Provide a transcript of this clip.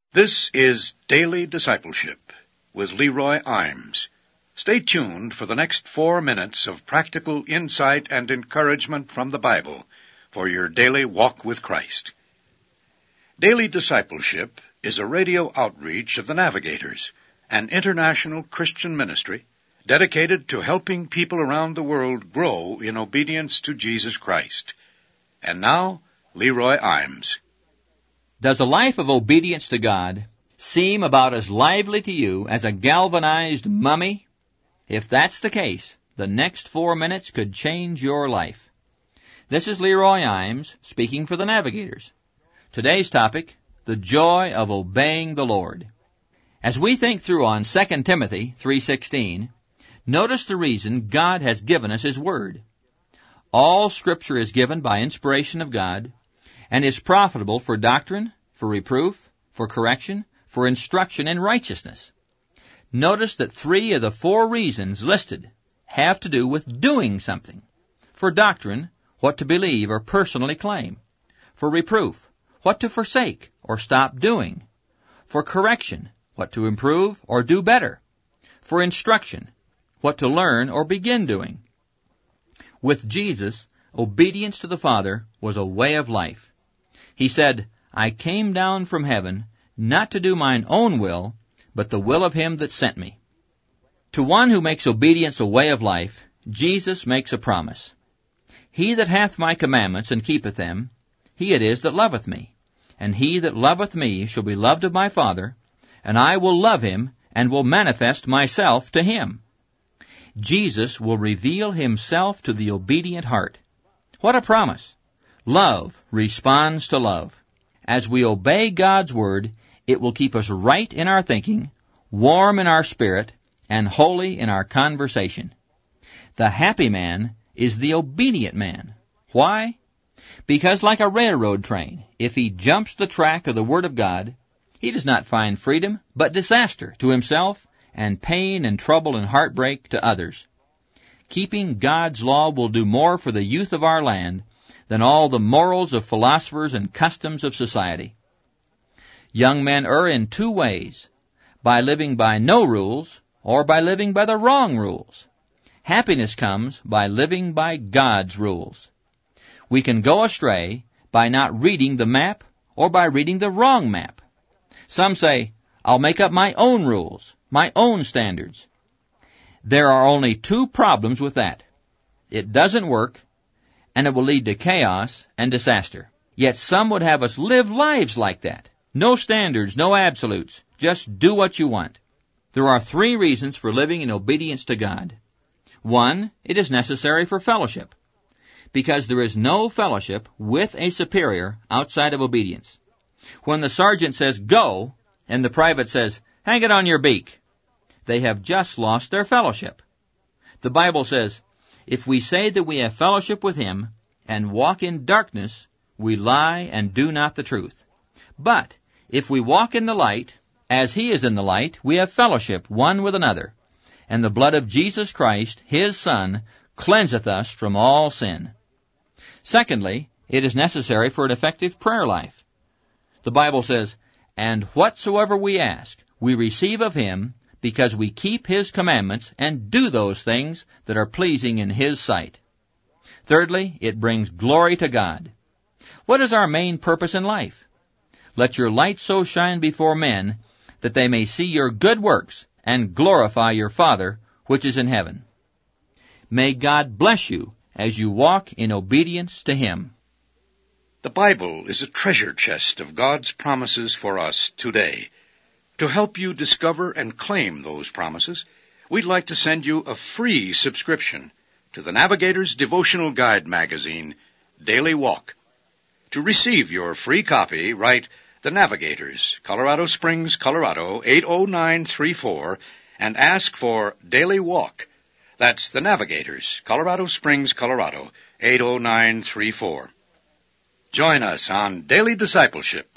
This is Daily Discipleship with Leroy Imes. Stay tuned for the next 4 minutes of practical insight and encouragement from the Bible for your daily walk with Christ. Daily Discipleship is a radio outreach of the Navigators, an international Christian ministry dedicated to helping people around the world grow in obedience to Jesus Christ. And now, Leroy Imes. Does a life of obedience to God seem about as lively to you as a galvanized mummy? If that's the case, the next 4 minutes could change your life. This is Leroy Imes speaking for the Navigators. Today's topic, the joy of obeying the Lord. As we think through on 2 Timothy 3:16, notice the reason God has given us His Word. All Scripture is given by inspiration of God, and is profitable for doctrine, for reproof, for correction, for instruction in righteousness. Notice that 3 of the 4 reasons listed have to do with doing something. For doctrine, what to believe or personally claim. For reproof, what to forsake or stop doing. For correction, what to improve or do better. For instruction, what to learn or begin doing. With Jesus, obedience to the Father was a way of life. He said, I came down from heaven, not to do mine own will, but the will of Him that sent me. To one who makes obedience a way of life, Jesus makes a promise. He that hath my commandments and keepeth them, he it is that loveth me. And he that loveth me shall be loved of my Father, and I will love him, and will manifest myself to him. Jesus will reveal Himself to the obedient heart. What a promise! Love responds to love. As we obey God's Word, it will keep us right in our thinking, warm in our spirit, and holy in our conversation. The happy man is the obedient man. Why? Because like a railroad train, if he jumps the track of the Word of God, he does not find freedom, but disaster to himself, and pain and trouble and heartbreak to others. Keeping God's law will do more for the youth of our land than all the morals of philosophers and customs of society. Young men err in 2 ways, by living by no rules or by living by the wrong rules. Happiness comes by living by God's rules. We can go astray by not reading the map or by reading the wrong map. Some say, I'll make up my own rules, my own standards. There are only 2 problems with that. It doesn't work, and it will lead to chaos and disaster. Yet some would have us live lives like that. No standards, no absolutes. Just do what you want. There are 3 reasons for living in obedience to God. 1, it is necessary for fellowship, because there is no fellowship with a superior outside of obedience. When the sergeant says, go, and the private says, hang it on your beak, they have just lost their fellowship. The Bible says, if we say that we have fellowship with Him and walk in darkness, we lie and do not the truth. But if we walk in the light, as He is in the light, we have fellowship one with another. And the blood of Jesus Christ, His Son, cleanseth us from all sin. Secondly, it is necessary for an effective prayer life. The Bible says, and whatsoever we ask, we receive of Him, because we keep His commandments and do those things that are pleasing in His sight. Thirdly, it brings glory to God. What is our main purpose in life? Let your light so shine before men that they may see your good works and glorify your Father which is in heaven. May God bless you as you walk in obedience to Him. The Bible is a treasure chest of God's promises for us today. To help you discover and claim those promises, we'd like to send you a free subscription to the Navigator's devotional guide magazine, Daily Walk. To receive your free copy, write The Navigators, Colorado Springs, Colorado, 80934, and ask for Daily Walk. That's The Navigators, Colorado Springs, Colorado, 80934. Join us on Daily Discipleship